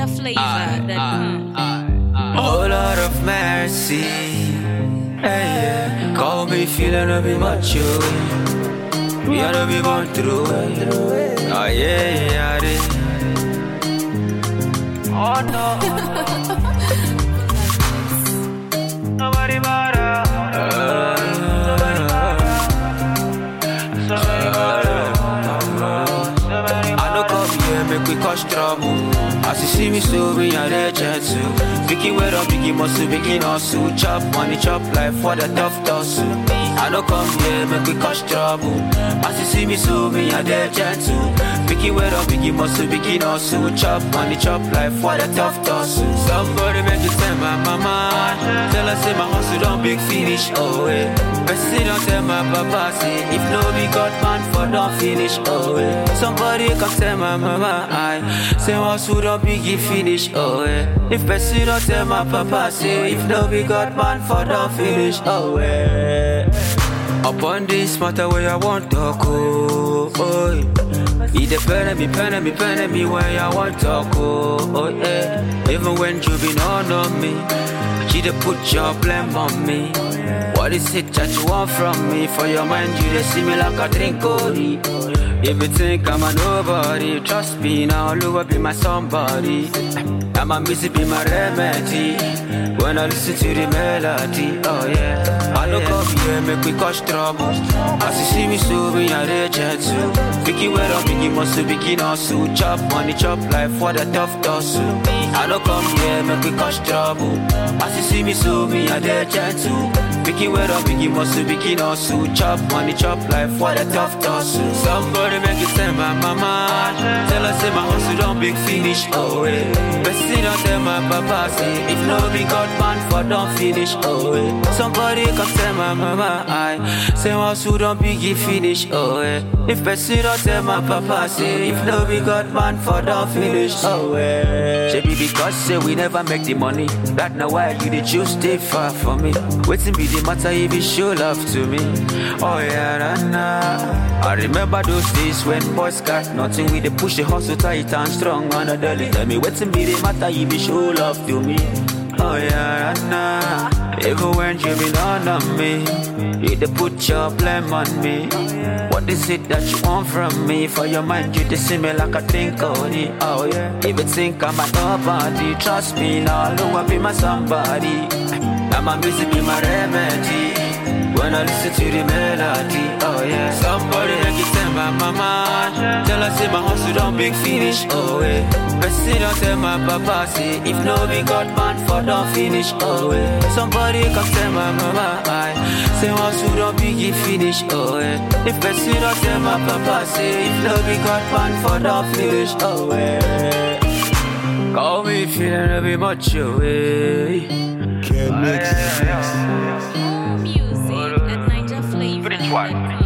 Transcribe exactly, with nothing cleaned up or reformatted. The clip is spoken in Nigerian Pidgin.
flavor. Then, Oh Lord of mercy, hey, yeah. Call me feeling a bit macho. We ought to be going through it. Oh yeah, yeah, yeah. Oh no. Nobody matter. Nobody matter. Somebody matter. I don't come here, make we cause trouble. As you see me so we are there gentle. Biggie where up, biggie muscle, biggie hustle. Chop money, chop life for the tough tussle. I don't come here, make we cause trouble. As you see me so we are there gentle. Biggie where up, biggie muscle, biggie hustle. Chop money, chop life for the tough tussle. Somebody make you tell my mama. Tell her say my hustle don't big finish, oh eh. Person don't tell my papa say if no be God man for don't finish, oh eh. Somebody come tell my mama I say my hustle don't big finish, oh eh. If person don't tell my papa say if no be God man for don't finish, oh eh. Upon this matter where I want to go, oh he depend me, pen me, pen me where I want to go, oh yeah. Even when you been on me, you dey put your blame on me. What is it that you want from me? For your mind, you dey see me like a drink Cody. If you think I'm a nobody, trust me now, Lua be my somebody. I'm a missy be my remedy. When I listen to the melody, oh yeah. I look up here, make we cause trouble. As you see me so we are there gentle. Biggie where up, biggie muscle, biggie hustle. Chop money, chop life for the tough tussle. I don't come here, make we cause trouble. As you see me so we are there gentle. Biggie where up, biggie muscle, biggie hustle. Chop money, chop life for the tough tussle. Somebody make it tell my mama. Tell her say my hustle don't big finish, oh eh. Best don't tell my papa say if no be God man for don't finish, oh eh. Somebody come tell my mama I say my hustle don't big finish, oh eh. If best don't tell my papa say if no be God man for don't finish, oh eh. She be because say we never make the money. That now why you the choose stay far from me. Waiting be the matter if you show love to me. Oh yeah, nah, nah. I remember those days when boys got nothing. We they push the hustle tight and strong on the daily. Tell me what's in be the matter if you show love to me. Oh yeah, nah. Even when you been on me, you they put your blame on me. What is it that you want from me? For your mind you they see me like a think Cody. Oh yeah. If you think I'm a nobody, trust me now, Lua be my somebody. I'm a music be my remedy. When I listen to the melody, oh yeah. Somebody like you tell my mama. Tell her say my hustle don't big finish, oh yeah. Best don't tell my papa say if no be God man for don't finish, oh yeah. Somebody come tell my mama I say my hustle don't big finish, oh yeah. If best don't tell my papa say if no be God man for don't finish, oh yeah. Call me feeling a bit macho, eh. Can't mix. More music at Niger Flavor. White.